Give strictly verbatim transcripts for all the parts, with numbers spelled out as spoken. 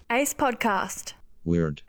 Ace Podcast. Weird.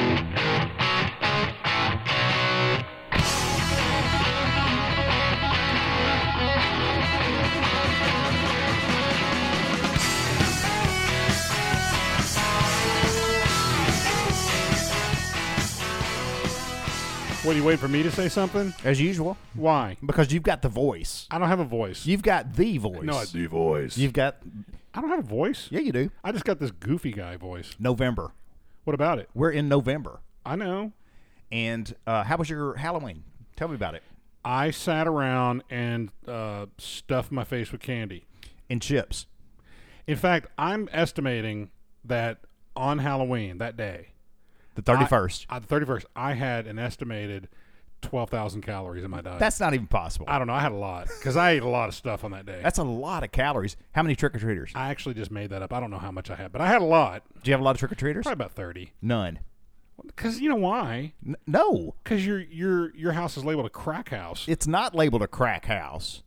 What, are you waiting for me to say something? As usual. Why? Because you've got the voice. I don't have a voice. You've got the voice. No, I the voice. You've got... I don't have a voice. Yeah, you do. I just got this goofy guy voice. November. What about it? We're in November. I know. And uh, how was your Halloween? Tell me about it. I sat around and uh, stuffed my face with candy. And chips. In fact, I'm estimating that on Halloween, that day... The thirty-first. I, uh, the thirty-first, I had an estimated twelve thousand calories in my diet. That's not even possible. I don't know. I had a lot because I ate a lot of stuff on that day. That's a lot of calories. How many trick-or-treaters? I actually just made that up. I don't know how much I had, but I had a lot. Do you have a lot of trick-or-treaters? Probably about thirty. None. Because you know why? N- no. Because your your your house is labeled a crack house. It's not labeled a crack house.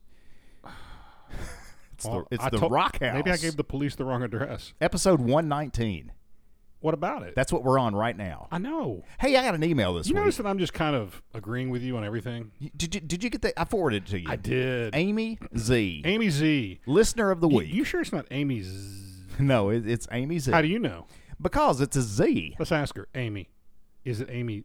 It's Well, the, it's I the told- rock house. Maybe I gave the police the wrong address. Episode one nineteen. What about it? That's what we're on right now. I know. Hey, I got an email this You week. notice that I'm just kind of agreeing with you on everything? You- Did you, did you get that? I forwarded it to you. I did. Amy Z. Amy Z. Listener of the You, week. you sure it's not Amy Z? No, it, it's Amy Z. How do you know? Because it's a Z. Let's ask her. Amy. Is it Amy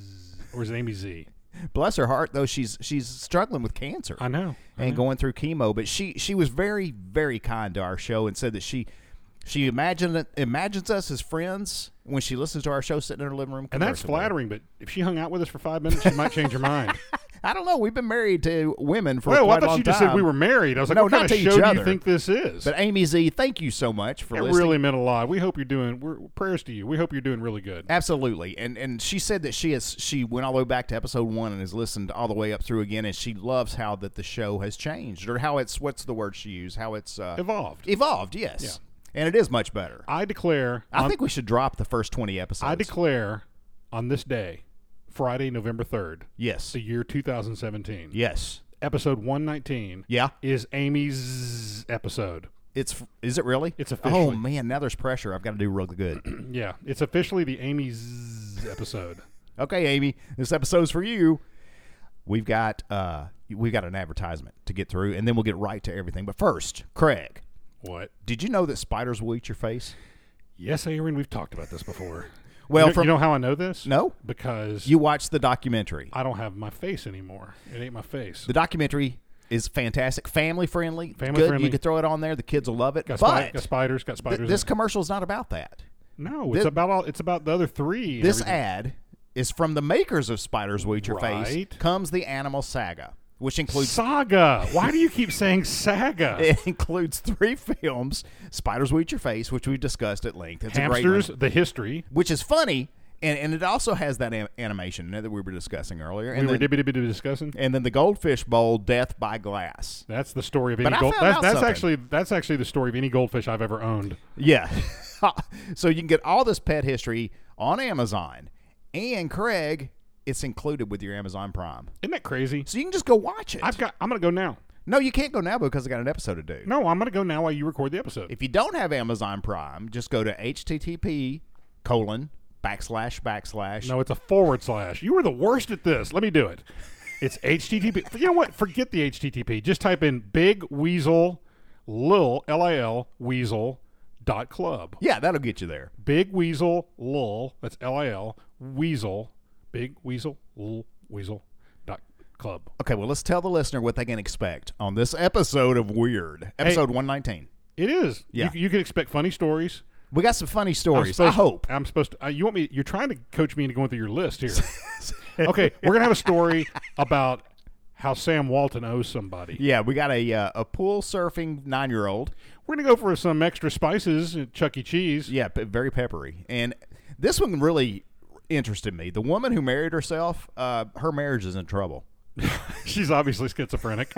Z or is it Amy Z? Bless her heart, though, she's she's struggling with cancer I know. I and know. going through chemo. But she she was very, very kind to our show and said that she she imagined imagines us as friends when she listens to our show sitting in her living room. And that's conversing with her. flattering, but if she hung out with us for five minutes, she might change her mind. I don't know. We've been married to women for Well, quite I a thought long you just time. said we were married. I was like, No, what kind not of to show each do you other. think this is? But Amy Z, thank you so much for it listening. really meant a lot. We hope you're doing, we're, prayers to you. We hope you're doing really good. Absolutely, and and she said that she has she went all the way back to episode one and has listened all the way up through again, and she loves how that the show has changed, or how it's what's the word she used, how it's uh, Evolved. evolved. Yes, Yeah. and it is much better. I declare. I on- think we should drop the first twenty episodes. I declare on this day, Friday, November third, Yes, the year two thousand seventeen, yes, episode one nineteen yeah. is Amy's episode. It's is it really? It's Oh officially. man, now there's pressure. I've got to do really good. Yeah, it's officially the Amy's episode. Okay, Amy, this episode's for you. We've got uh we've got an advertisement to get through, and then we'll get right to everything. But first, Craig, What? did you know that spiders will eat your face? Yes, Aaron, we've talked about this before. Well, you know, from you know how I know this? no, Because you watched the documentary. I don't have my face anymore. It ain't my face. The documentary is fantastic, family friendly, Family good. friendly. You could throw it on there; the kids will love it. got, but spi- got spiders. Got spiders. th- this in commercial is not about that. it. no, it's this- about all. It's about the other three. and This everything. ad is from the makers of Spiders Will Eat Your Face. Right. Comes the Animal Saga, which includes Saga. Why do you keep saying saga? it includes three films: Spiders Will Eat Your Face, which we discussed at length. It's a Hamsters, great one, the history. which is funny, and, and it also has that am- animation that we were discussing earlier. We And were then, dibby dibby discussing. and then the Goldfish Bowl, Death by Glass. That's the story of But any I gold. found That's, out that's something. actually that's actually the story of any goldfish I've ever owned. Yeah. So you can get all this pet history on Amazon. And Craig, it's included with your Amazon Prime. Isn't that crazy? So you can just go watch it. I've got. I'm gonna go now. no, you can't go now because I got an episode to do. No, I'm gonna go now while you record the episode. If you don't have Amazon Prime, just go to http colon backslash backslash. No, it's a forward slash. You were the worst at this. Let me do it. It's H T T P. You know what? Forget the H T T P. Just type in Big Weasel Lil L I L Weasel dot club. Yeah, that'll get you there. Big Weasel Lil. That's L I L Weasel. Big Weasel Lil Weasel dot club. Okay, well, let's tell the listener what they can expect on this episode of Weird, episode one nineteen. It is. Yeah. You, you can expect funny stories. We got some funny I'm stories. supposed- I hope. I'm supposed to. Uh, you want me? You're trying to coach me into going through your list here. Okay, we're gonna have a story about how Sam Walton owes somebody. Yeah, we got a uh, a pool surfing nine year old. We're gonna go for some extra spices at Chuck E. Cheese. Yeah, pe- very peppery. And this one really interested me. The woman who married herself, uh, her marriage is in trouble. She's obviously schizophrenic.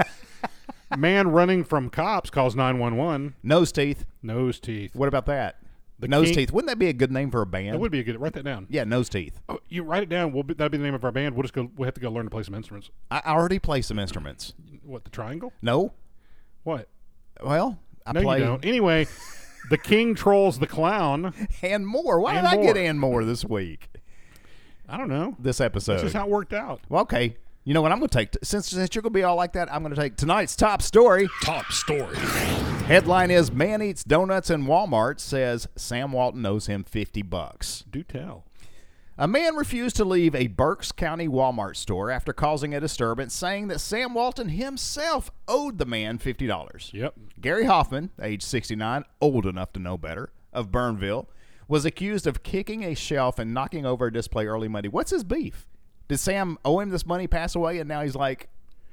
Man running from cops calls nine one one. Nose teeth. Nose teeth. What about that? The Nose king- teeth. Wouldn't that be a good name for a band? That would be a good. Write that down. Yeah, nose teeth. Oh, you write it down. We'll be, that'll be the name of our band. We'll just go. We'll have to go learn to play some instruments. I already play some instruments. What, the triangle? No. What? Well, I no, play. you don't. Anyway, The King Trolls the Clown. And more. Why And did I get more. and more this week? I don't know. This episode. This is how it worked out. Well, okay. You know what I'm going to take? Since, since you're going to be all like that, I'm going to take tonight's top story. Top story. Headline is Man Eats Donuts in Walmart says Sam Walton owes him fifty bucks. Do tell. A man refused to leave a Berks County Walmart store after causing a disturbance, saying that Sam Walton himself owed the man fifty dollars. Yep. Gary Hoffman, age sixty-nine, old enough to know better, of Burnville, was accused of kicking a shelf and knocking over a display early Monday. What's his beef? Did Sam owe him this money, pass away, and now he's like...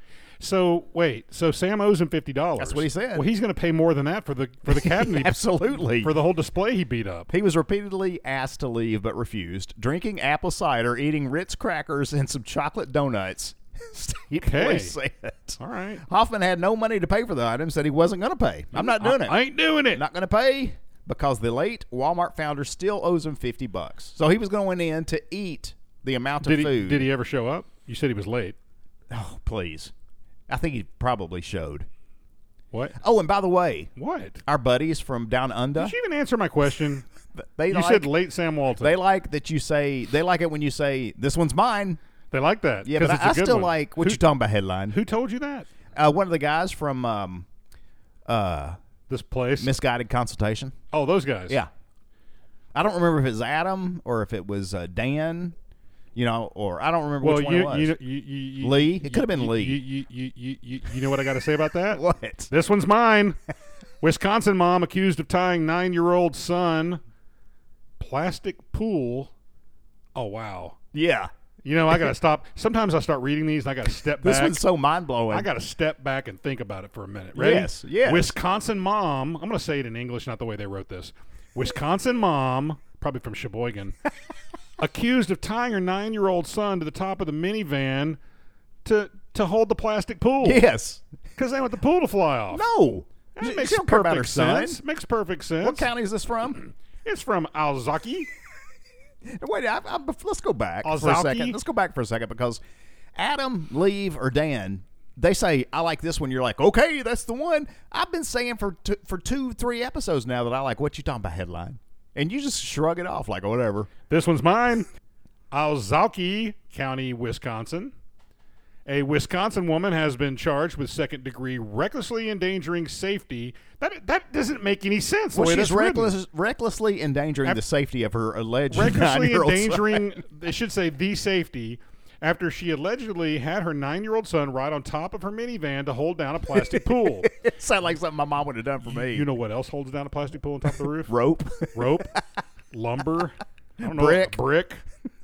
So wait, so Sam owes him fifty dollars. That's what he said. Well, he's going to pay more than that for the for the cabinet, Absolutely. for the whole display he beat up. He was repeatedly asked to leave but refused, drinking apple cider, eating Ritz crackers, and some chocolate donuts. State Okay. police said. All right, Hoffman had no money to pay for the items, said he wasn't going to pay. I'm not doing I, it. I ain't doing it. Not going to pay because the late Walmart founder still owes him fifty bucks. So he was going in to eat the amount did of he food. did he ever show up? You said he was late. Oh, please. I think he probably showed. What? Oh, and by the way, What? our buddies from Down Under, Did you even answer my question? they You like, said late Sam Walton. they like that you say, they like it when you say, this one's mine. They like that. Yeah, 'cause but it's I, a I good still one. like, what who, you talking about headline? Who told you that? Uh, one of the guys from um, uh, This place? Misguided Consultation. oh, those guys. Yeah. I don't remember if it was Adam or if it was uh, Dan, you know, or I don't remember Well, which one you, it was. you, you, you, you, Lee? you- It could have been you- Lee. You, you, you, you, you, you know what I got to say about that? What? This one's mine. Wisconsin mom accused of tying nine-year-old son plastic pool. Oh wow. Yeah. You know I got to stop. Sometimes I start reading these and I got to step This back. one's so mind-blowing. I got to step back and think about it for a minute. Ready? Yes, yes. Wisconsin mom. I'm going to say it in English, not the way they wrote this. Wisconsin mom, probably from Sheboygan, accused of tying her nine-year-old son to the top of the minivan to to hold the plastic pool. Yes. Because they want the pool to fly off. No. That She- makes she don't care about her perfect son. sense. Makes perfect sense. What county is this from? It's from Alzaki. Wait, I, I, let's go back for a Ozaki? second. Let's go back for a second because Adam, Leave, or Dan, they say, I like this one. You're like, okay, that's the one. I've been saying for two, for two, three episodes now that I like what you talking about headline. And you just shrug it off like, whatever. This one's mine. Alzaki County, Wisconsin. A Wisconsin woman has been charged with second-degree recklessly endangering safety. That that doesn't make any sense. the Well, way she's that's written. reckless, recklessly endangering Af- the safety of her alleged recklessly nine-year-old son. endangering. They should say the safety after she allegedly had her nine-year-old son ride on top of her minivan to hold down a plastic pool. It sounds like something my mom would have done for me. You know what else holds down a plastic pool on top of the roof? Rope. Rope, lumber, I don't know, Brick. brick.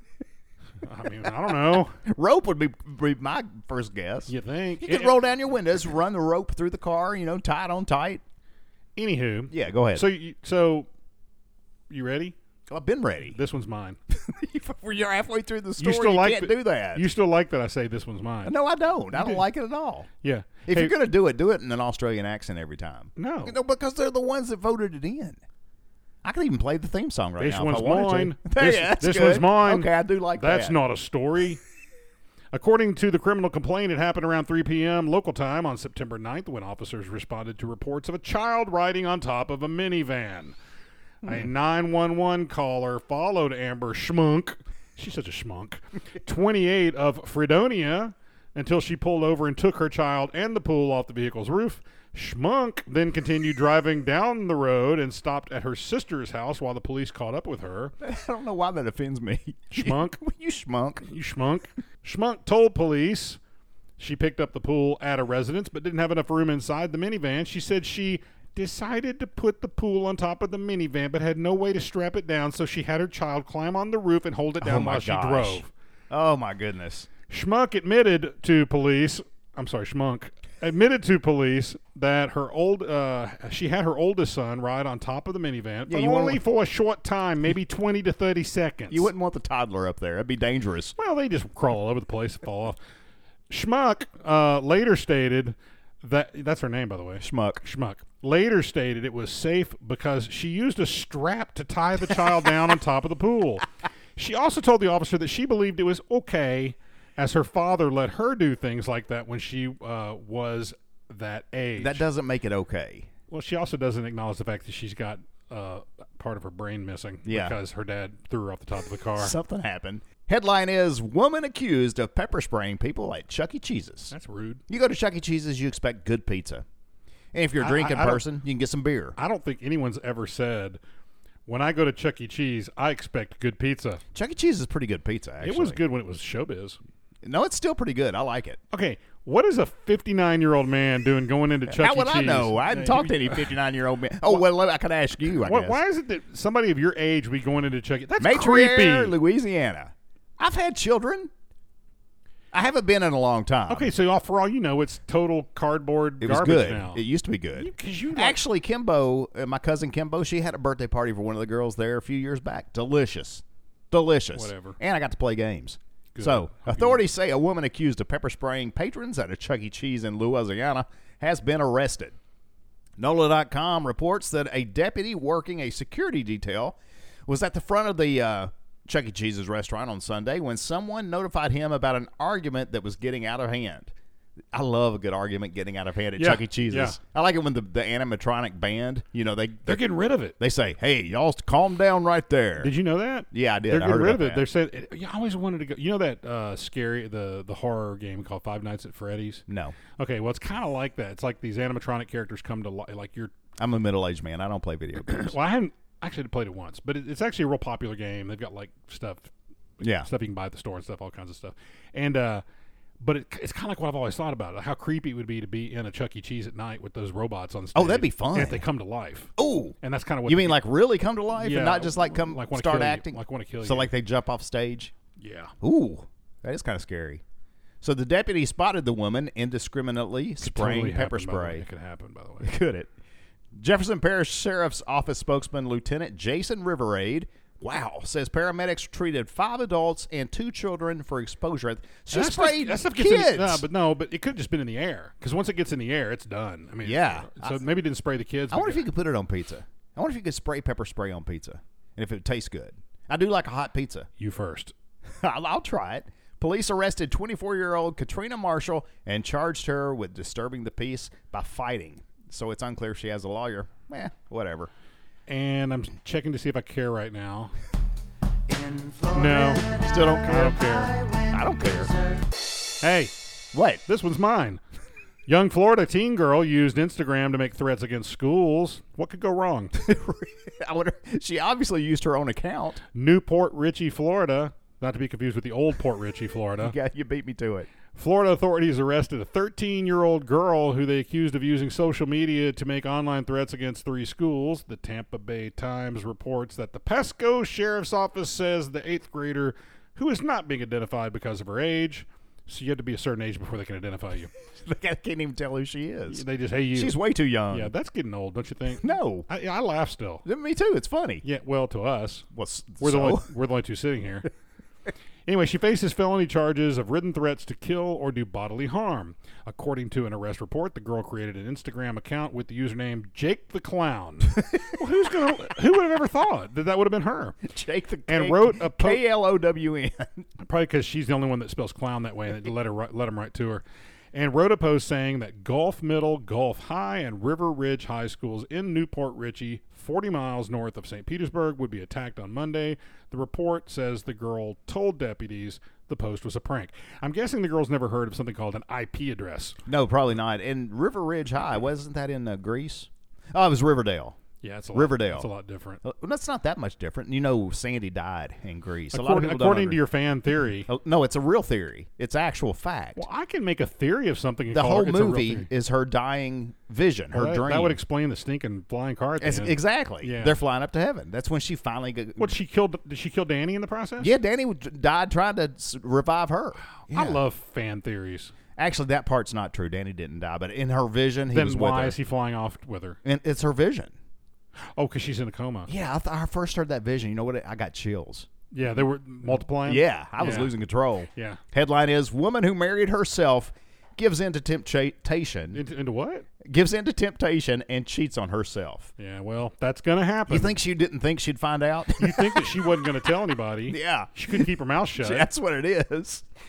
I mean, I don't know. Rope would be, be my first guess. You think? You could It- roll down your windows, run the rope through the car, you know, tie it on tight. Anywho, Yeah, go ahead. so you, so you ready? I've been ready. This one's mine. You're halfway through the story. You still you like can't the- do that. You still like that I say this one's mine? no, I don't. I don't do. like it at all. Yeah. If Hey, you're going to do it, do it in an Australian accent every time. no, You know, because they're the ones that voted it in. I could even play the theme song right this now one's if I wanted mine. to. This, Yeah, that's this good. one's mine. Okay, I do like That's that. not a story. According to the criminal complaint, it happened around three p.m. local time on September ninth when officers responded to reports of a child riding on top of a minivan. A nine one one caller followed Amber Schmunk. She's such a schmunk. twenty-eight of Fredonia until she pulled over and took her child and the pool off the vehicle's roof. Schmunk then continued driving down the road and stopped at her sister's house while the police caught up with her. I don't know why that offends me. Schmunk. you schmunk. You schmunk. Schmunk told police she picked up the pool at a residence but didn't have enough room inside the minivan. She said she decided to put the pool on top of the minivan but had no way to strap it down, so she had her child climb on the roof and hold it down Oh, my while she gosh. drove. Oh, my goodness. Schmuck admitted to police, I'm sorry, Schmunk, admitted to police that her old, uh, she had her oldest son ride on top of the minivan, but you wanna- only for a short time, maybe twenty to thirty seconds. You wouldn't want the toddler up there. That'd be dangerous. Well, they just crawl all over the place and fall off. Schmuck uh, later stated that, that's her name, by the way. Schmuck. Schmuck later stated it was safe because she used a strap to tie the child down on top of the pool. She also told the officer that she believed it was okay as her father let her do things like that when she uh, was that age. That doesn't make it okay. Well, she also doesn't acknowledge the fact that she's got uh, part of her brain missing Yeah. because her dad threw her off the top of the car. Something happened. Headline is, woman accused of pepper spraying people at Chuck E. Cheese's. That's rude. You go to Chuck E. Cheese's, you expect good pizza. And if you're a I- drinking I- I don't- person, you can get some beer. I don't think anyone's ever said, when I go to Chuck E. Cheese, I expect good pizza. Chuck E. Cheese is pretty good pizza, actually. It was good when it was showbiz. No, it's still pretty good. I like it. Okay, what is a fifty-nine-year-old man doing going into Chuck How E. would Cheese? I know? I hadn't talked to any fifty-nine-year-old man. Oh, well, I could ask you, I Why, guess. why is it that somebody of your age would be going into Chuck E. That's Matriere, creepy. Louisiana. I've had children. I haven't been in a long time. Okay, so all, for all you know, it's total cardboard It was garbage good. now. It used to be good. Because you, like, Actually, Kimbo, uh, my cousin Kimbo, she had a birthday party for one of the girls there a few years back. Delicious. Delicious. Whatever. And I got to play games. Good. So, Hope authorities say a woman accused of pepper spraying patrons at a Chuck E. Cheese in Louisiana has been arrested. N O L A dot com reports that a deputy working a security detail was at the front of the uh, Chuck E. Cheese's restaurant on Sunday when someone notified him about an argument that was getting out of hand. I love a good argument getting out of hand at Yeah, Chuck E. Cheese's. yeah. I like it when the, the animatronic band, you know, they they're getting rid of it. they say, "Hey, y'all, calm down right there." Did you know that? Yeah, I did. They're I getting heard rid about of it. that. They're saying, yeah, I always wanted to go. You know that uh, scary, the the horror game called Five Nights at Freddy's? No, Okay, well, it's kind of like that. It's like these animatronic characters come to life. Like you're, I'm a middle-aged man. I don't play video games. well, I haven't actually played it once, but it, it's actually a real popular game. They've got like stuff, Yeah. stuff you can buy at the store and stuff, all kinds of stuff. And, uh, but it, it's kind of like what I've always thought about it, how creepy it would be to be in a Chuck E. Cheese at night with those robots on stage. Oh, that'd be fun. And if they come to life. Oh, And that's kind of what you mean like really come to life Yeah, and not just like come like wanna start kill you, acting? like wanna kill So you. like they jump off stage? Yeah. Ooh, that is kind of scary. So the deputy spotted the woman indiscriminately spraying Totally pepper happen, by the way. spray. It could happen, by the way. Could it? Jefferson Parish Sheriff's Office spokesman Lieutenant Jason Riverade, wow, says paramedics treated five adults and two children for exposure. She And that stuff- sprayed that stuff gets kids. In, no, but no, but it could have just been in the air because once it gets in the air, it's done. I mean, Yeah. So maybe it didn't spray the kids. I but wonder if yeah. you could put it on pizza. I wonder if you could spray pepper spray on pizza and if it tastes good. I do like a hot pizza. You first. I'll, I'll try it. Police arrested twenty-four-year-old Katrina Marshall and charged her with disturbing the peace by fighting. So it's unclear if she has a lawyer. Eh, whatever. And I'm checking to see if I care right now. No, Still don't I care. don't care. I don't care. Hey, What? this one's mine. Young Florida teen girl used Instagram to make threats against schools. What could go wrong? I wonder. She obviously used her own account. Newport Richey, Florida. Not to be confused with the old Port Richey, Florida. Yeah, you beat me to it. Florida authorities arrested a thirteen-year-old girl who they accused of using social media to make online threats against three schools. The Tampa Bay Times reports that the Pasco Sheriff's Office says the eighth grader, who is not being identified because of her age, so you have to be a certain age before they can identify you. I can't even tell who she is. They just, hey, you. She's way too young. Yeah, that's getting old, don't you think? No. I, I laugh still. Me too. It's funny. Yeah, well, to us. What's We're the so? only, we're the only two sitting here. Anyway, she faces felony charges of written threats to kill or do bodily harm. According to an arrest report, the girl created an Instagram account with the username Jake the Clown. Well, who's gonna? Who would have ever thought that that would have been her? Jake the And K- wrote a po- K L O W N. Probably because she's the only one that spells clown that way, and it let her write- let him write to her. And wrote a post saying that Gulf Middle, Gulf High, and River Ridge High Schools in Newport Richey, forty miles north of Saint Petersburg, would be attacked on Monday. The report says the girl told deputies the post was a prank. I'm guessing the girl's never heard of something called an I P address. No, probably not. And River Ridge High, wasn't that in uh, Greece? Oh, it was Riverdale. Yeah, it's a lot, Riverdale. It's a lot different. Uh, that's not that much different. You know, Sandy died in Greece. A lot of According, people don't according to under- your fan theory, Oh, no, it's a real theory. It's actual fact. well, I can make a theory of something. And the call whole it, it's a real movie theory. is her dying vision, her Well, that, dream. that would explain the stinking flying car. At the It's- end. exactly. Yeah. They're flying up to heaven. That's when she finally. Got, What she killed? Did she kill Danny in the process? yeah, Danny w- died trying to s- revive her. I Yeah. love fan theories. Actually, that part's not true. Danny didn't die, but in her vision, he Then was why with her. is he flying off with her? And it's her vision. Oh, because she's in a coma. Yeah, I, th- I first heard that vision. You know what? I got chills. Yeah, they were multiplying. Yeah, I was Yeah. losing control. Yeah. Headline is Woman Who Married Herself Gives in to temptation, Into, into what? gives in to temptation and cheats on herself. Yeah, well, that's gonna happen. You think she didn't think she'd find out? You think that she wasn't gonna tell anybody? Yeah. She couldn't keep her mouth shut. That's what it is.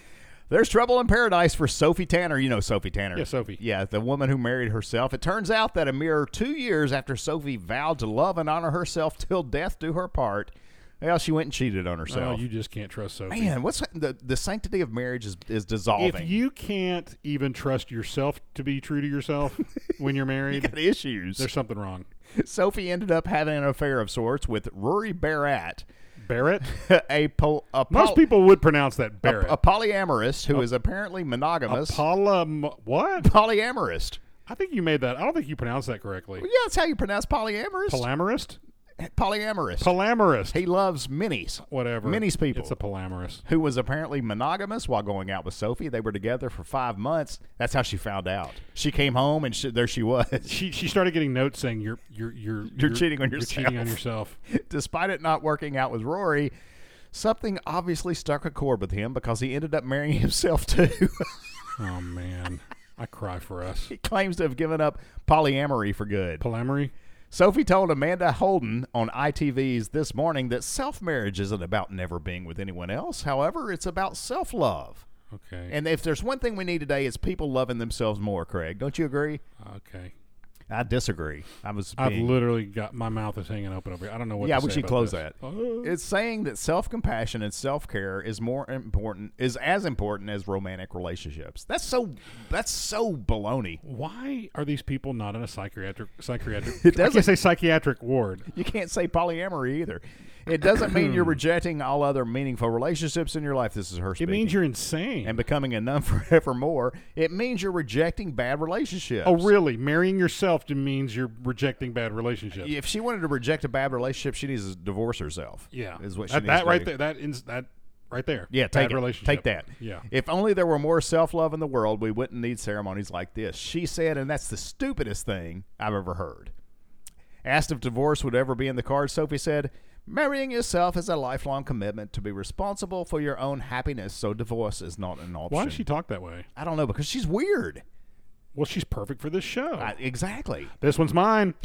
There's trouble in paradise for Sophie Tanner. You know Sophie Tanner. Yeah, Sophie. Yeah, the woman who married herself. It turns out that a mere two years after Sophie vowed to love and honor herself till death do her part, well, she went and cheated on Oh, herself. you just can't trust Sophie. Man, what's the the sanctity of marriage is, is dissolving. If you can't even trust yourself to be true to yourself when you're You married, got issues. there's something wrong. Sophie ended up having an affair of sorts with Rory Barrett, Barrett? a, pol, a, Most pol, people would pronounce that a, Barrett. a polyamorist who is apparently monogamous. Apollo, what? polyamorist. I think you made that. I don't think you pronounced that correctly. Well, yeah, that's how you pronounce polyamorist. Polyamorist? polyamorist. Polyamorist. He loves minis. Whatever. Minis people. It's a polyamorist. Who was apparently monogamous while going out with Sophie. They were together for five months. That's how she found out. She came home and she, there she was. She she started getting notes saying you're you're you're You're cheating on You're yourself." cheating on yourself. Despite it not working out with Rory, something obviously struck a chord with him because he ended up marrying himself too. Oh man, I cry for us. He claims to have given up polyamory for good. Polyamory. Sophie told Amanda Holden on I T V's This Morning that self-marriage isn't about never being with anyone else. However, it's about self-love. Okay. And if there's one thing we need today, it's people loving themselves more, Craig. Don't you agree? Okay. I disagree. I was I've being, literally got my mouth is hanging open over here. I don't know what. yeah, to we say should about close this. that. Oh. It's saying that self-compassion and self-care is more important, is as important as romantic relationships. That's so. That's so baloney. Why are these people not in a psychiatric psychiatric? It I doesn't- can't say psychiatric ward. You can't say polyamory either. It doesn't mean you're rejecting all other meaningful relationships in your life. This is her It speaking. means you're insane. and becoming a nun forevermore. It means you're rejecting bad relationships. oh, really? Marrying yourself just means you're rejecting bad relationships. If she wanted to reject a bad relationship, she needs to divorce herself. Yeah, is what she that, needs that to right do. there. That ins, that right there. Yeah, bad take it. relationship. Take that. Yeah. If only there were more self-love in the world, we wouldn't need ceremonies like this. She said, and that's the stupidest thing I've ever heard. Asked if divorce would ever be in the cards, Sophie said, marrying yourself is a lifelong commitment to be responsible for your own happiness, so divorce is not an option. Why does she talk that way? I don't know, because she's weird. Well, she's perfect for this show. I, exactly. this one's mine.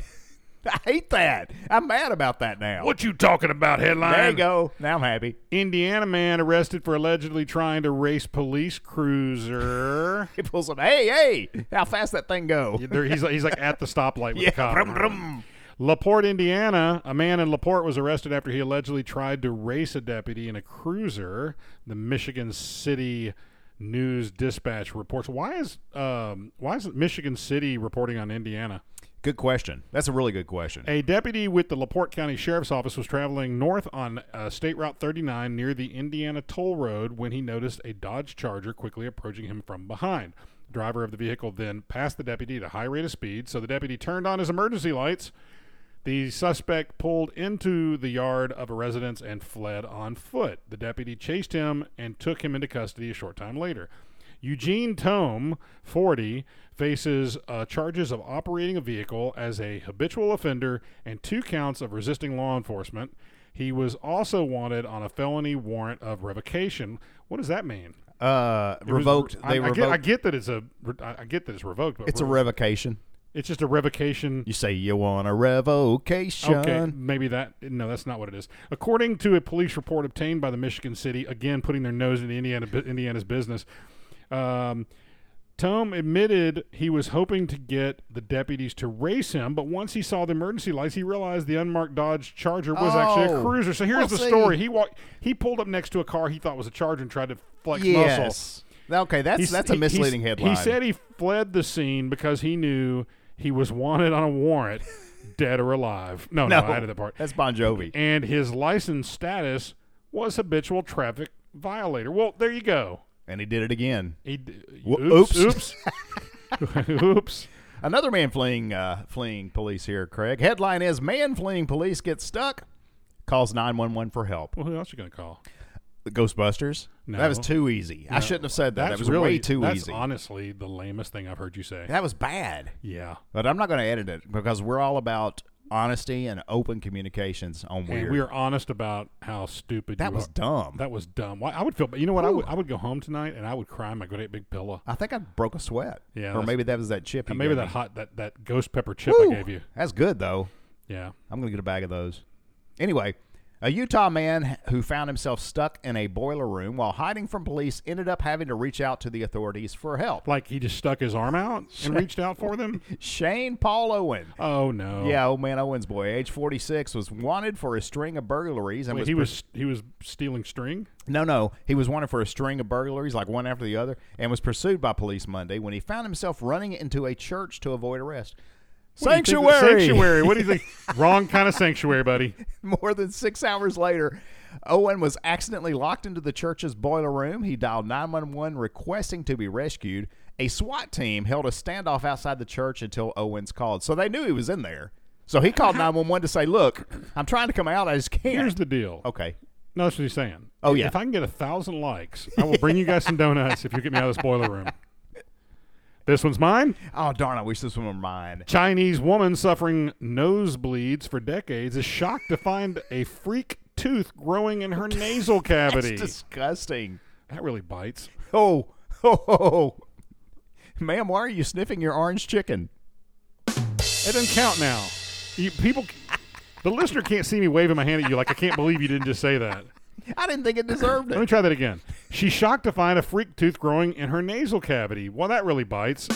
I hate that. I'm mad about that now. What you talking about? Headline. There you go. Now I'm happy. Indiana man arrested for allegedly trying to race police cruiser. He pulls up. Hey, hey! How fast that thing go? There, he's like, he's like at the stoplight with Yeah, the cop. brum, brum. LaPorte, Indiana. A man in LaPorte was arrested after he allegedly tried to race a deputy in a cruiser. The Michigan City News Dispatch reports. Why is um, why is Michigan City reporting on Indiana? Good question. That's a really good question. A deputy with the LaPorte County Sheriff's Office was traveling north on uh, State Route thirty-nine near the Indiana Toll Road when he noticed a Dodge Charger quickly approaching him from behind. The driver of the vehicle then passed the deputy at a high rate of speed, so the deputy turned on his emergency lights. The suspect pulled into the yard of a residence and fled on foot. The deputy chased him and took him into custody a short time later. Eugene Tome, forty, faces uh, charges of operating a vehicle as a habitual offender and two counts of resisting law enforcement. He was also wanted on a felony warrant of revocation. What does that mean? Uh, It was- revoked. I, they I, revoked. get, I get that it's a. I get that it's revoked, but it's a re- revocation. it's just a revocation. You say you want a revocation. Okay, maybe that. No, that's not what it is. According to a police report obtained by the Michigan City, again putting their nose in Indiana, Indiana's business, um, Tome admitted he was hoping to get the deputies to race him, but once he saw the emergency lights, he realized the unmarked Dodge Charger was actually a Oh. cruiser. So here's Well, the see. story: he walked, he pulled up next to a car he thought was a Charger and tried to flex muscle. Yes. Okay, that's He's- that's a he- misleading he's- headline. He said he fled the scene because he knew he was wanted on a warrant, dead or alive. No, no, no, I added that part. That's Bon Jovi. And his license status was habitual traffic violator. Well, there you go. And he did it again. He, d- W- oops, oops. oops, oops. Another man fleeing uh, fleeing police here, Craig. Headline is Man fleeing police gets stuck, calls nine one one for help. Well, who else are you going to call? The Ghostbusters? No. That was too easy. I No. shouldn't have said that. That's That was really, way too that's easy. honestly the lamest thing I've heard you say. That was bad. Yeah. But I'm not going to edit it because we're all about honesty and open communications on And weird. we are honest about how stupid that you was are. dumb. That was dumb. Why- I would feel, you know what? I Whew. would, I would go home tonight and I would cry in my great big pillow. I think I broke a sweat. Yeah, Or that's- maybe that was that chip. you And maybe gave that me. hot, that, that ghost pepper chip Woo! I gave you. That's good, though. Yeah. I'm going to get a bag of those. Anyway, A Utah man who found himself stuck in a boiler room while hiding from police ended up having to reach out to the authorities for help. Like he just stuck his arm out and reached out for them? Shane Paul Owen. Oh, no. Yeah, old man Owen's boy, age forty-six, was wanted for a string of burglaries. And Wait, was he pur- was he was stealing string? No, no. He was wanted for a string of burglaries, like one after the other, and was pursued by police Monday when he found himself running into a church to avoid arrest. What do you think- Sanctuary! Sanctuary. What do you think? Wrong kind of sanctuary, buddy. More than six hours later, Owen was accidentally locked into the church's boiler room. He dialed nine one one requesting to be rescued. A SWAT team held a standoff outside the church until Owens called. So they knew he was in there. So he called nine one one to say, look, I'm trying to come out. I just can't. Here's the deal. Okay. No, that's what he's saying. Oh, yeah. If I can get a thousand likes, I will bring you guys some donuts if you get me out of this boiler room. This one's mine. Oh, darn, I wish this one were mine. Chinese woman suffering nosebleeds for decades is shocked to find a freak tooth growing in her nasal cavity. That's disgusting. That really bites. Oh, oh, oh, oh. Ma'am, why are you sniffing your orange chicken? It doesn't count now. You, people, the listener can't see me waving my hand at you like I can't believe you didn't just say that. I didn't think it deserved Let me it. try that again. She's shocked to find a freak tooth growing in her nasal cavity. Well, that really bites.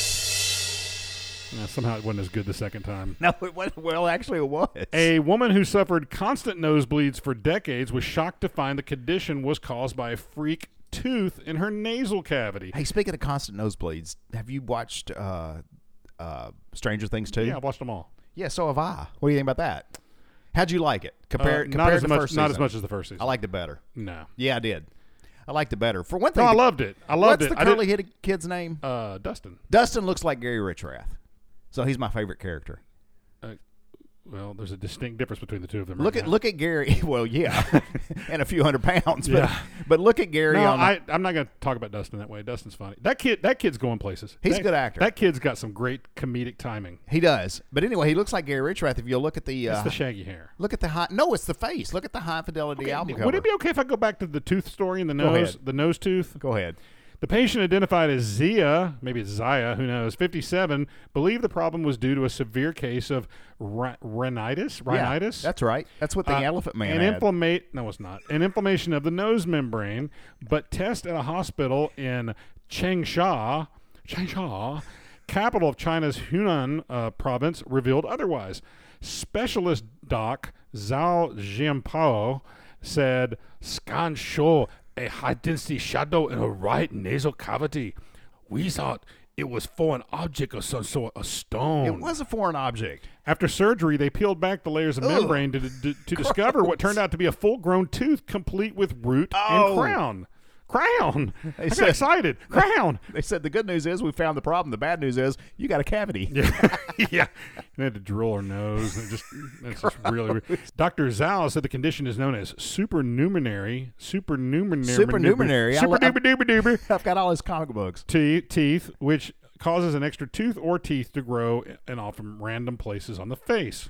Nah, somehow it wasn't as good the second time. No, it wasn't. Well, actually, it was. A woman who suffered constant nosebleeds for decades was shocked to find the condition was caused by a freak tooth in her nasal cavity. Hey, speaking of constant nosebleeds, have you watched uh, uh, Stranger Things too? Yeah, I watched them all. Yeah, so have I. What do you think about that? How'd you like it? Compare, Uh, compared not as to much, first not season. as much as the first season. I liked it better. No, Yeah, I did. I liked it better. For one no, thing, I the- loved it. I loved what's it. the I didn't- curly-headed kid's name? Uh, Dustin. Dustin looks like Gary Richrath, so he's my favorite character. Uh, well, there's a distinct difference between the two of them. Look right at now. look at Gary. Well, yeah, and a few hundred pounds. But, Yeah. but look at Gary. No, on the, I, I'm not going to talk about Dustin that way. Dustin's funny. That kid, that kid's going places. He's That- a good actor. That kid's got some great comedic timing. He does. But anyway, he looks like Gary Richrath. If you look at the It's uh, the shaggy hair. look at the high. No, it's the face. Look at the High Fidelity album cover. Would it be okay if I go back to the tooth story and the Go nose, ahead. the nose tooth? Go ahead. The patient, identified as Zia, maybe it's Zaya, who knows, fifty-seven, believed the problem was due to a severe case of rhi- rhinitis. Rhinitis. Yeah, that's right. That's what the Uh, Elephant Man an had. inflammate no it's not an inflammation of the nose membrane, but tests at a hospital in Changsha Changsha capital of China's Hunan uh, province revealed otherwise. Specialist doc Zhao Jianpao said scans show a high density shadow in her right nasal cavity. We thought it was for an object of some sort, a stone. It was a foreign object. After surgery, they peeled back the layers of Ugh. membrane to, to, to discover what turned out to be a full-grown tooth, complete with root Oh. and crown. Crown! I got said- excited. Crown! They said the good news is we found the problem. The bad news is you got a cavity. Yeah, yeah. They had to drill her nose. And it just, it's just really weird. Doctor Zhao said the condition is known as supernumerary, supernumerary, Supernumerary. I lo- supernumerary I've got all his comic books. te- teeth, which causes an extra tooth or teeth to grow in often random places on the face.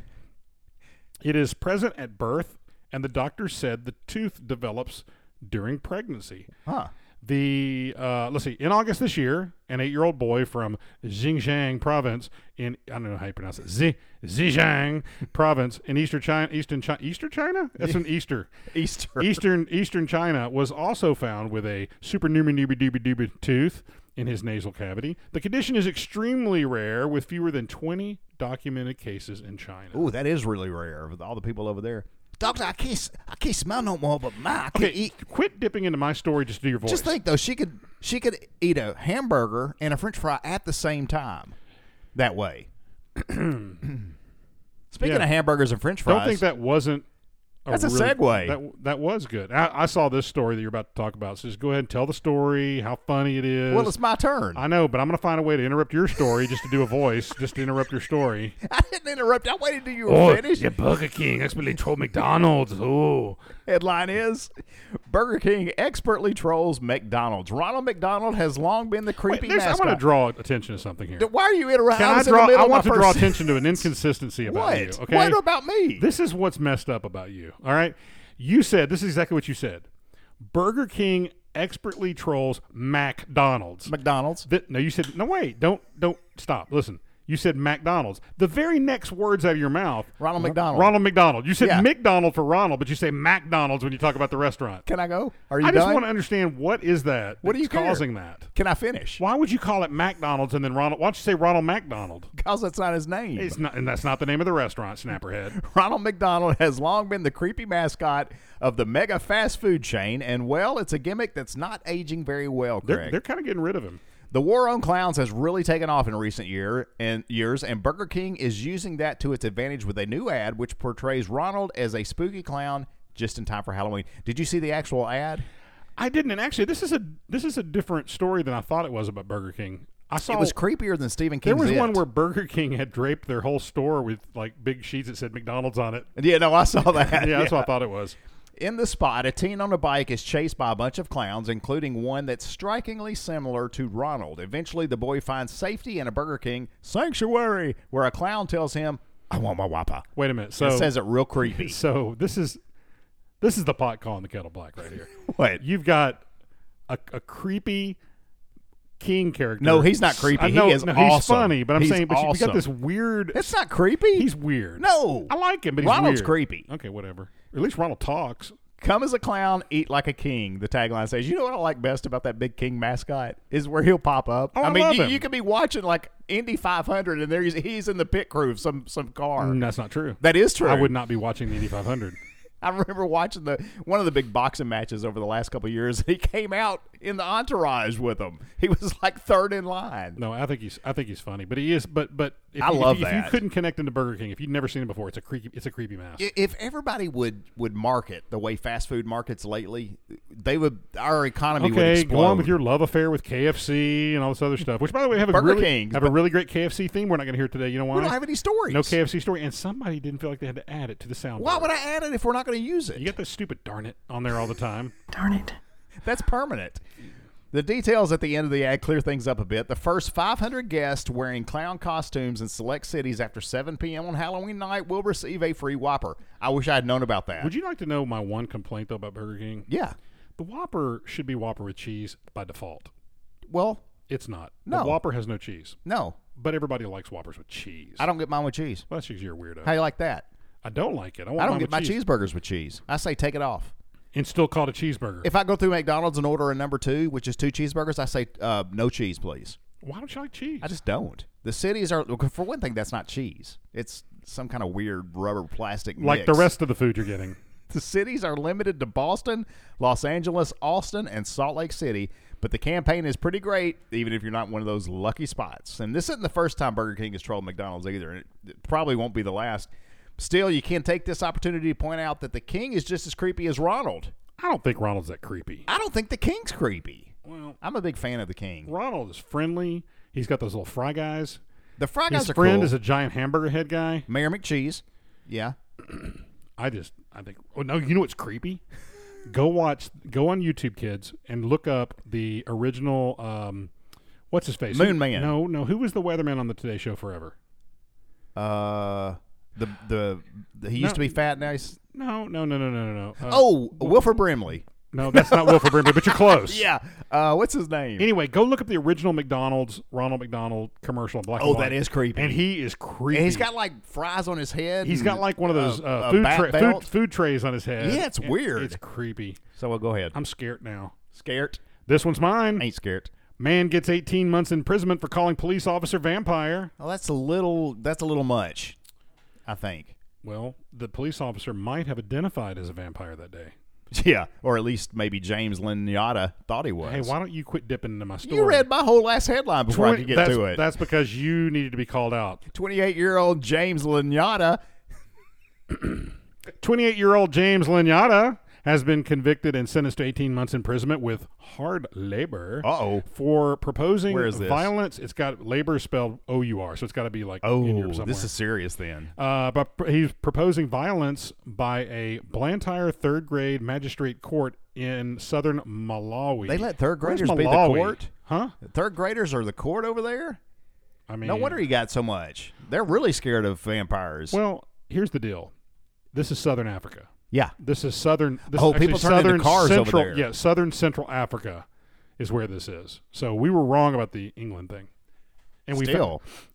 It is present at birth, and the doctor said the tooth develops during pregnancy. Huh. The uh, let's see, in August this year, an eight-year-old boy from Xinjiang province in I don't know how you pronounce it, Z- Zhejiang province in eastern China, eastern China, Eastern China. That's an Easter. Easter. Eastern Eastern China was also found with a supernumerary tooth in his nasal cavity. The condition is extremely rare, with fewer than twenty documented cases in China. Ooh, that is really rare with all the people over there. Doctor, I can't, I can't smell no more, but my, I can Okay, eat. quit dipping into my story just to do your voice. Just think though, she could, she could eat a hamburger and a French fry at the same time. That way. Speaking Yeah. of hamburgers and French fries, Don't think that wasn't. A That's a really- segue. That that was good. I, I saw this story that you're about to talk about. So just go ahead and tell the story. How funny it is. well, it's my turn. I know, but I'm going to find a way to interrupt your story just to do a voice, just to interrupt your story. I didn't interrupt. I waited till you were Oh, finished. yeah, Burger King expertly trolled McDonald's. Oh, Headline is Burger King expertly trolls McDonald's. Ronald McDonald has long been the Wait, creepy there's- I mascot. want to draw attention to something here. Why are you interrupting? Can I was in draw? the middle I of want my to draw first- attention to an inconsistency about What? you. Okay. What about me? This is what's messed up about you. All right. You said this is exactly what you said. Burger King expertly trolls McDonald's. McDonald's. Th- no, you said no. Wait, don't don't stop. Listen, You said McDonald's. The very next words out of your mouth. Ronald McDonald. Ronald McDonald. You said Yeah. McDonald for Ronald, but you say McDonald's when you talk about the restaurant. Can I go? Are you I just done? want to understand what is that What do you that's care? causing that? Can I finish? Why would you call it McDonald's and then Ronald? Why don't you say Ronald McDonald? Because that's not his name. It's not, and that's not the name of the restaurant, Snapperhead. Ronald McDonald has long been the creepy mascot of the mega fast food chain, and, well, it's a gimmick that's not aging very well, Craig. They're, they're kind of getting rid of him. The war on clowns has really taken off in recent year and years, and Burger King is using that to its advantage with a new ad which portrays Ronald as a spooky clown just in time for Halloween. Did you see the actual ad? I didn't, and actually, this is a this is a different story than I thought it was about Burger King. I saw It was creepier than Stephen there King's was one It. where Burger King had draped their whole store with like big sheets that said McDonald's on it. Yeah, no, I saw that. Yeah, that's what I thought it was. In the spot, a teen on a bike is chased by a bunch of clowns, including one that's strikingly similar to Ronald. Eventually, the boy finds safety in a Burger King sanctuary where a clown tells him, "I want my Whopper." Wait a minute. So It says it real creepy. So this is this is the pot calling the kettle black right here. What? You've got a, a creepy King character. No, he's not creepy. I know, He is no, he's awesome. funny, but I'm He's saying, but you awesome. got this weird. It's not creepy. He's weird. No. I like him, but he's Ronald's weird. creepy. Okay, whatever. At least Ronald talks. Come as a clown, eat like a king. The tagline says. You know what I like best about that big king mascot is where he'll pop up. Oh, I mean, love you, him. you could be watching like Indy five hundred, and there he's, he's in the pit crew of some some car. Mm, that's not true. That is true. I would not be watching the Indy five hundred. I remember watching the one of the big boxing matches over the last couple of years. He came out in the entourage with them. He was like third in line. No, I think he's I think he's funny, but he is. But but if I you, love if, you, if you that. couldn't connect into Burger King, if you'd never seen him before, it's a creepy it's a creepy mask. I- If everybody would would market the way fast food markets lately, they would our economy would Okay, explode. go on with your love affair with K F C and all this other stuff. Which, by the way, have a Burger really King, have a but- really great K F C theme. We're not going to hear today. You know why? We don't have any stories. No K F C story, and somebody didn't feel like they had to add it to the sound. Why would I add it if we're not going to use it? You got this stupid darn it on there all the time. Darn it. That's permanent. The details at the end of the ad clear things up a bit. The first five hundred guests wearing clown costumes in select cities after seven p.m. on Halloween night will receive a free Whopper. I wish I had known about that. Would you like to know my one complaint though about Burger King? Yeah. The Whopper should be Whopper with cheese by default. Well, It's not. No. The Whopper has no cheese, no. but everybody likes Whoppers with cheese. I don't get mine with cheese. Well, that's because you're a weirdo. How you like that? I don't like it. I, want I don't mine get with my cheese. cheeseburgers with cheese. I say take it off. And still called a cheeseburger. If I go through McDonald's and order a number two, which is two cheeseburgers, I say uh, no cheese, please. Why don't you like cheese? I just don't. The cities are, for one thing, that's not cheese. It's some kind of weird rubber plastic like mix. the rest of the food you're getting. The cities are limited to Boston, Los Angeles, Austin, and Salt Lake City, but the campaign is pretty great, even if you're not one of those lucky spots. And this isn't the first time Burger King has trolled McDonald's either, and it, it probably won't be the last. Still, you can't take this opportunity to point out that the King is just as creepy as Ronald. I don't think Ronald's that creepy. I don't think the King's creepy. Well, I'm a big fan of the King. Ronald is friendly. He's got those little fry guys. The Fry Guys His are friend cool. is a giant hamburger head guy. Mayor McCheese. Yeah. I just, I think, oh, no, you know what's creepy? Go watch, go on YouTube, kids, and look up the original, um, what's his face? Moon Who- Man. No, no. Who was the weatherman on the Today Show forever? Uh, the the, the he used No. to be fat. Now he's No, no, no, no, no, no. no. Uh, oh Wilford Brimley. no, that's not Wilford Brimley, but you're close. Yeah. Uh, what's his name? Anyway, go look up the original McDonald's Ronald McDonald commercial in black Oh, and white. that is creepy. And he is creepy. And he's got like fries on his head. He's and, got like one of those uh, a food, bat tra- belt. food food trays on his head. Yeah, it's And weird. It's creepy. So well, go ahead. I'm scared now. scared. This one's mine. Ain't scared. Man gets eighteen months imprisonment for calling police officer vampire. Oh, that's a little. That's a little much. I think. Well, the police officer might have identified as a vampire that day. Yeah, or at least maybe James Lanyata thought he was. Hey, why don't you quit dipping into my story? You read my whole last headline before I Twenty- could get that's, to it. That's because you needed to be called out. twenty-eight-year-old James Lanyata. twenty-eight-year-old James Lanyata has been convicted and sentenced to eighteen months imprisonment with hard labor Uh-oh. for proposing Where is this? violence. It's got labor spelled O U R, so it's got to be like Oh, in here somewhere. this is serious then. Uh, but pr- he's proposing violence by a Blantyre third grade magistrate court in southern Malawi. They let third Where's graders be the Malawi? court? Huh? Third graders are the court over there? I mean, No wonder he got so much. They're really scared of vampires. Well, here's the deal. This is southern Africa. yeah. This is southern. This Oh, is actually people turn into southern cars over central, there. Yeah, southern Central Africa is where this is. So we were wrong about the England thing. And we Still.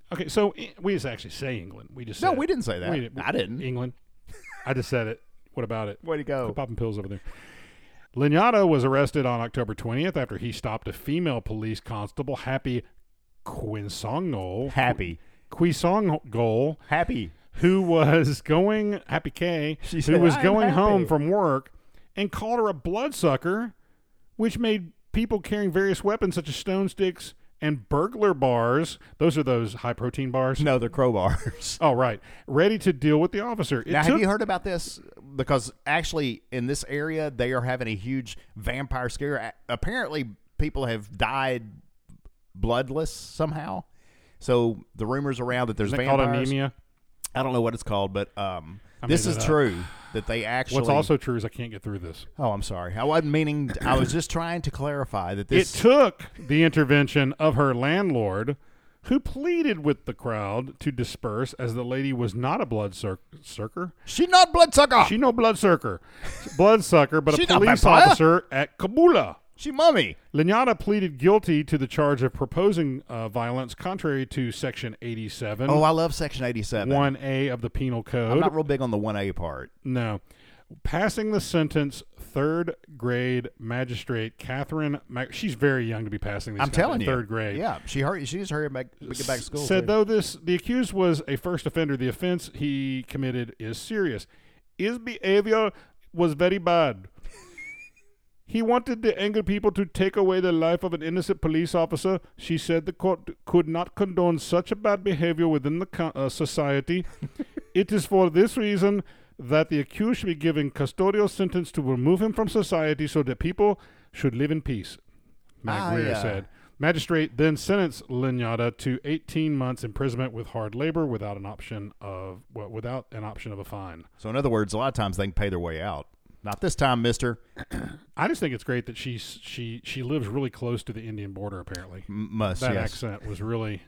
Okay, so I- we just actually say England. We just No, said we it. didn't say that. We I didn't. England. I just said it. What about it? Way to go. Quit popping pills over there. Lanyata was arrested on October twentieth after he stopped a female police constable, Happy Quinsongo. Happy. Quinsongo, Happy. who was going, Happy K, She who said, was "I'm going home happy." from work and called her a bloodsucker, which made people carrying various weapons such as stone sticks and burglar bars, those are those high-protein bars. No, they're crowbars. Oh, right. Ready to deal with the officer. It Now, took- have you heard about this? Because actually, in this area, they are having a huge vampire scare. A- Apparently, people have died bloodless somehow. So the rumors around that there's Isn't it called vampires. anemia? I don't know what it's called, but um, I this made is it up. true that they actually. What's also true is I can't get through this. Oh, I'm sorry. I wasn't meaning. I was just trying to clarify that this. It took the intervention of her landlord, who pleaded with the crowd to disperse as the lady was not a bloodsucker. she not bloodsucker. She no bloodsucker. Bloodsucker, but She a not police vampire. officer at Kabula. She mummy. Lanyata pleaded guilty to the charge of proposing uh, violence contrary to Section eighty-seven, Oh, I love Section eighty-seven. one A of the Penal Code. I'm not real big on the one A part. No. Passing the sentence, third grade magistrate Catherine, Mac- she's very young to be passing these I'm kinds telling in you. third grade. Yeah, she hurried. She's hurried back. Get back to school. Said too. though this the accused was a first offender, the offense he committed is serious. His behavior was very bad. He wanted the angry people to take away the life of an innocent police officer. She said the court could not condone such a bad behavior within the co- uh, society. It is for this reason that the accused should be given custodial sentence to remove him from society so that people should live in peace, Mac I, Greer uh, said. Magistrate then sentenced Lanyata to eighteen months imprisonment with hard labor without an option of well, without an option of a fine. So in other words, a lot of times they can pay their way out. Not this time, Mister. I just think it's great that she's she she lives really close to the Indian border. Apparently, M- Must that yes. accent was really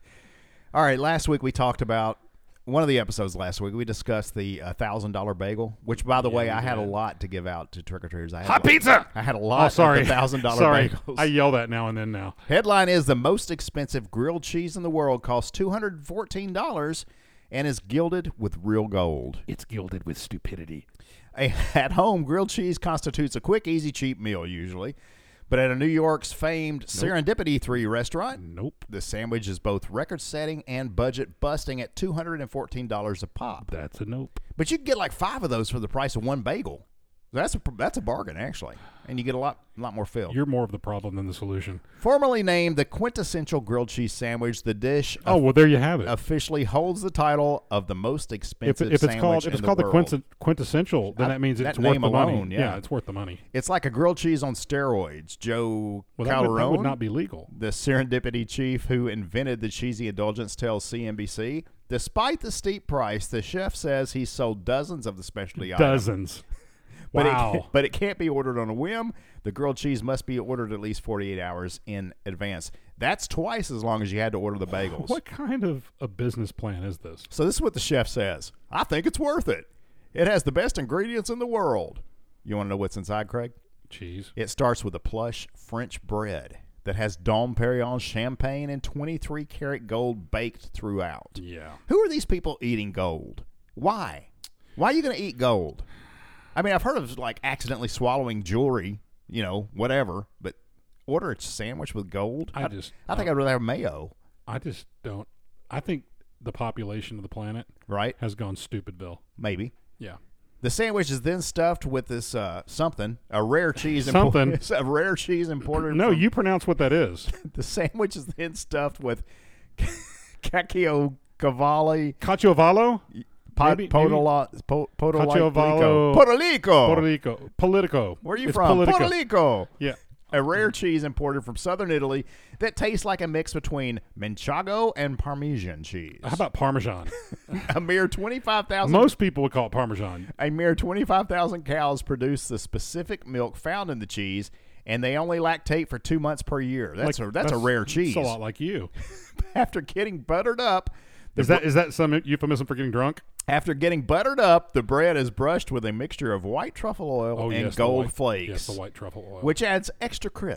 All right. Last week we talked about one of the episodes. Last week we discussed the uh, thousand dollar bagel, which, by the Yeah, way, we I had a did. lot to give out to trick or treaters. I had hot a- pizza. I had a lot Oh, sorry, of the thousand dollar sorry. bagels. I yell that now and then. Now Headline is the most expensive grilled cheese in the world costs two hundred and fourteen dollars and is gilded with real gold. it's gilded with stupidity. A, at home, grilled cheese constitutes a quick, easy, cheap meal usually. But at a New York's famed Serendipity three restaurant, Nope, the sandwich is both record-setting and budget-busting at two hundred fourteen dollars a pop. that's a nope. But you can get like five of those for the price of one bagel. That's a that's a bargain, actually, and you get a lot lot more filled. You're more of the problem than the solution. Formerly named the quintessential grilled cheese sandwich, the dish Oh well, there you have it. officially holds the title of the most If, expensive if it's sandwich called if in it's the called the world. quintes- quintessential, then I- that means that it's worth name the alone, money. yeah. it's worth the money. It's like a grilled cheese on steroids. Joe Well, that would, that Calderone, would not be legal. the Serendipity chief who invented the cheesy indulgence, tells C N B C, despite the steep price, the chef says he's sold dozens of the specialty items. Dozens. But Wow. It, but it can't be ordered on a whim. The grilled cheese must be ordered at least forty-eight hours in advance. That's twice as long as you had to order the bagels. What kind of a business plan is this? So this is what the chef says. I think it's worth it. It has the best ingredients in the world. You want to know what's inside, Craig? Cheese. It starts with a plush French bread that has Dom Perignon champagne and twenty-three karat gold baked throughout. Yeah. Who are these people eating gold? Why? Why are you going to eat gold? I mean, I've heard of like accidentally swallowing jewelry, you know, whatever, but order a sandwich with gold? I just I think uh, I'd rather have mayo, I just don't. I think the population of the planet right? has gone stupidville. Maybe. Yeah. The sandwich is then stuffed with this uh, something, a rare cheese. Something. It's a rare cheese imported. No, from- you pronounce what that is. The sandwich is then stuffed with caciocavalli, Caciovallo? pot, Maybe- podolo, po, podolico, Caciovallo- podolico. Puerto Rico. Politico. Where are you It's from? Politico. Puerto Rico. Yeah. A rare cheese imported from southern Italy that tastes like a mix between Manchego and Parmesan cheese. How about Parmesan? a mere twenty-five thousand Most people would call it Parmesan. A mere twenty-five thousand cows produce the specific milk found in the cheese, and they only lactate for two months per year. That's Like, a that's, a rare cheese. It's a lot like you. After getting buttered up, the Is that is that some euphemism for getting drunk? After getting buttered up, the bread is brushed with a mixture of white truffle oil Oh, and yes, the gold white- flakes, Yes, the white truffle oil. which adds extra crisp.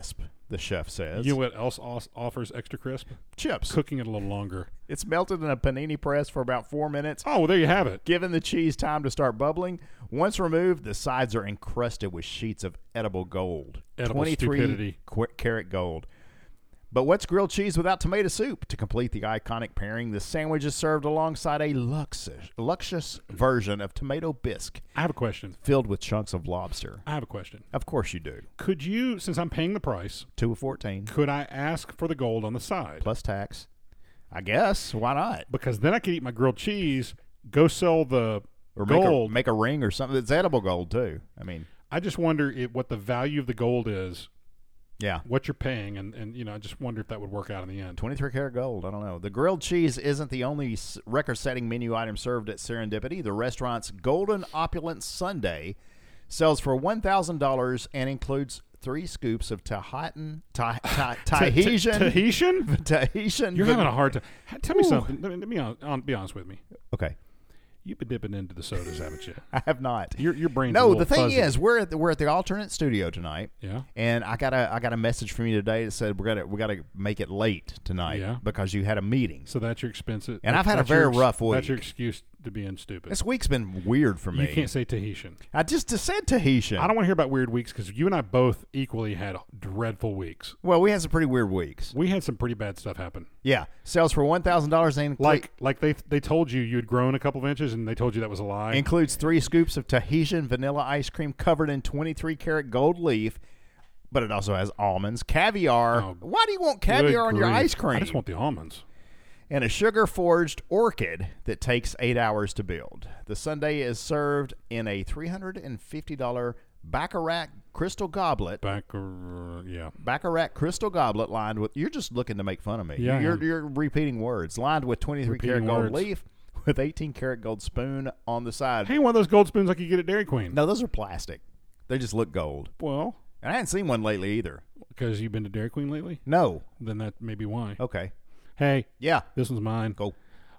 the chef says. You know what else os- offers extra crisp? Chips. Cooking it a little longer. It's melted in a panini press for about four minutes. Oh, well, there you have it. Giving the cheese time to start bubbling. Once removed, the sides are encrusted with sheets of edible gold. Edible twenty-three stupidity. qu- carat gold. But what's grilled cheese without tomato soup? To complete the iconic pairing, the sandwich is served alongside a luxurious, luxurious version of tomato bisque I have a question. filled with chunks of lobster. I have a question. Of course you do. Could you, since I'm paying the price, two of fourteen. could I ask for the gold on the side? Plus tax. I guess. Why not? Because then I could eat my grilled cheese, go sell the Or make a, gold. make a ring or something that's edible gold, too. I mean, I just wonder if, what the value of the gold is, yeah. what you're paying, and, and you know, I just wonder if that would work out in the end. twenty-three karat gold. I don't know. The grilled cheese isn't the only s- record-setting menu item served at Serendipity. The restaurant's Golden Opulence Sundae sells for one thousand dollars and includes three scoops of Tahitian, ta, ta, Tahitian, Tahitian? Tahitian. You're having a hard time. Ha- Tell me Ooh. something. Let me, let me on, on, be honest with me. Okay, You've been dipping into the sodas, haven't you? I have not. Your your brain's a No, little the thing fuzzy. is, we're at the, we're at the alternate studio tonight. Yeah. And I got a I got a message from you today that said we're gonna we gotta make it late tonight Yeah. because you had a meeting. So that's your expensive. And I've had a that's your very ex- rough week. That's your excuse to being stupid. This week's been weird for me. You can't say Tahitian. I just said Tahitian. I don't want to hear about weird weeks because you and I both equally had dreadful weeks. Well, we had some pretty weird weeks. We had some pretty bad stuff happen. Yeah, sells for one thousand dollars and inclu- Like like they they told you you'd grown a couple of inches and they told you that was a lie. includes three scoops of Tahitian vanilla ice cream covered in twenty-three karat gold leaf, but it also has almonds, caviar. Oh, Why do you want caviar on Good your grief. ice cream? I just want the almonds. And a sugar-forged orchid that takes eight hours to build. The sundae is served in a three hundred fifty dollars Baccarat crystal goblet. Back, uh, yeah. Baccarat crystal goblet lined with. You're just looking to make fun of me. Yeah, I you're am. you're repeating words. Lined with twenty-three karat Repeating gold words. leaf with eighteen karat gold spoon on the side. Hey, one of those gold spoons like you get at Dairy Queen. No, those are plastic. They just look gold. Well, And I hadn't seen one lately either. because you've been to Dairy Queen lately? No. Then that may be why. Okay. Hey, Yeah. this one's mine. Go.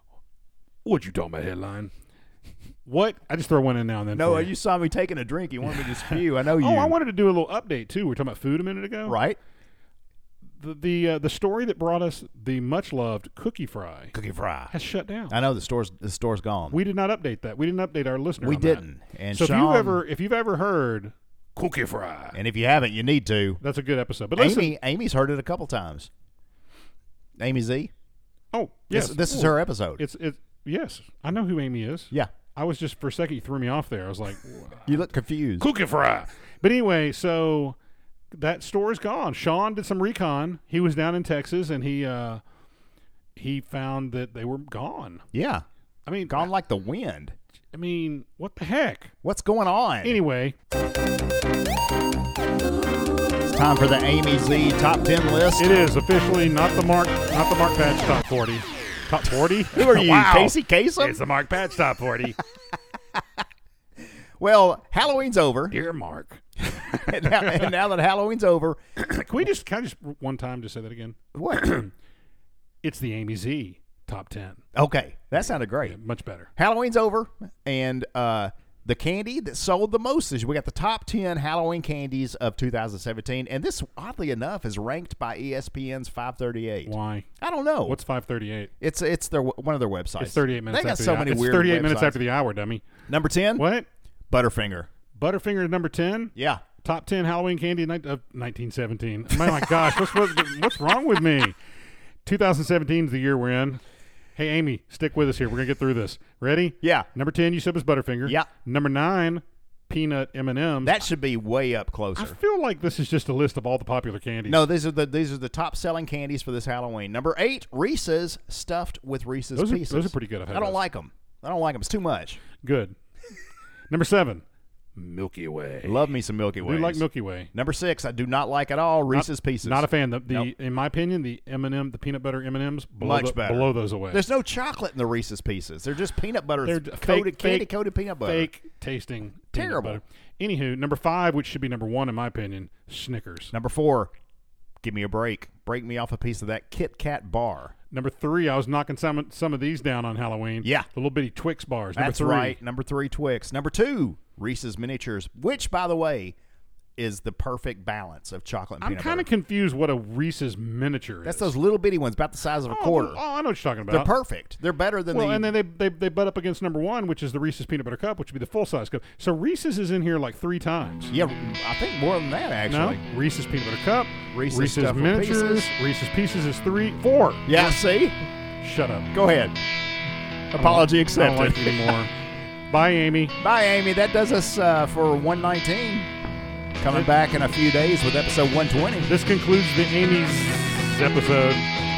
What you talking about, headline? What? I just throw one in now and then. No, for you saw me taking a drink. You wanted me to spew. I know you. Oh, I wanted to do a little update too. We were talking about food a minute ago, Right? The the uh, the story that brought us the much loved Cookie Fry Cookie fry. has shut down. I know the store's the store's gone. We did not update that. We didn't update our listener. We on didn't. That. And so if Sean, you've ever if you've ever heard Cookie Fry, and if you haven't, you need to. that's a good episode. But listen, Amy, Amy's heard it a couple times. Amy Z. oh yes, This, this is Ooh. her episode. It's it's yes. I know who Amy is. Yeah. I was just for a second you threw me off there. I was like, You look confused. Cookie Fry. But anyway, so that store is gone. Sean did some recon. He was down in Texas and he uh, he found that they were gone. Yeah. I mean, Gone like the wind. I mean, what the heck? What's going on? Anyway, It's time for the Amy Z top ten list. it is officially not the Mark, not the Mark Patch top forty. Top forty? Who are you, Wow. Casey Kasem? It's the Mark Patch top forty. Well, Halloween's over. Dear Mark. and, now, and now that Halloween's over, Can we just, can I just one time just say that again? what? It's the Amy Z top ten. Okay, that sounded great. Yeah, much better. Halloween's over, and uh, the candy that sold the most is we got the top ten Halloween candies of two thousand seventeen, and this, oddly enough, is ranked by E S P N's five thirty-eight. Why? I don't know. What's five thirty-eight? It's it's their one of their websites. It's thirty-eight minutes They got after so the hour. many It's weird thirty-eight minutes websites. after the hour, dummy. Number ten, What? Butterfinger. Butterfinger is number ten? Yeah. Top ten Halloween candy of uh, nineteen seventeen. My, my gosh, what's, what, what's wrong with me? twenty seventeen is the year we're in. Hey, Amy, stick with us here. We're going to get through this. Ready? Yeah. Number ten, you said was Butterfinger. Yeah. Number nine, Peanut M and M's. That should be way up I closer. feel like this is just a list of all the popular candies. No, these are the these are the top selling candies for this Halloween. Number eight, Reese's stuffed with Reese's those are, Pieces. those are pretty good. I've had I don't those. like them. I don't like them. It's too much. Good. Number seven, Milky Way. Love me some Milky I Way. do like Milky Way. Number six, I do not like at all Reese's Pieces. Not a fan. The, the Nope. in my opinion, the M and M, the peanut butter M and M's, blow Much the- better. blow those away. There's no chocolate in the Reese's Pieces. They're just peanut butter They're coated, fake- candy fake- coated peanut butter. Fake tasting peanut Terrible. butter. Anywho, number five, which should be number one in my opinion, Snickers. Number four, give me a break. Break me off a piece of that Kit Kat bar. Number three, I was knocking some some of these down on Halloween. Yeah. the little bitty Twix bars. Number That's three, right. Number three, Twix. Number two, Reese's Miniatures, which, by the way, is the perfect balance of chocolate and I'm peanut kind butter. of confused what a Reese's miniature That's is. those little bitty ones, about the size of a oh, quarter. Oh, I know what you're talking They're about. perfect. They're better than Well, the. and then they, they they butt up against number one, which is the Reese's Peanut Butter Cup, which would be the full size cup. So Reese's is in here like three times. yeah, I think more than that actually. No, Reese's Peanut Butter Cup, Reese's Reese's, Stuffed Miniatures, Pieces. Reese's Pieces is three, four. Yeah, see? Shut up. Go ahead. Apology I accepted. don't like it anymore. Bye, Amy. Bye, Amy. That does us uh, for one nineteen. Coming back in a few days with episode one twenty. This concludes the Amy's episode.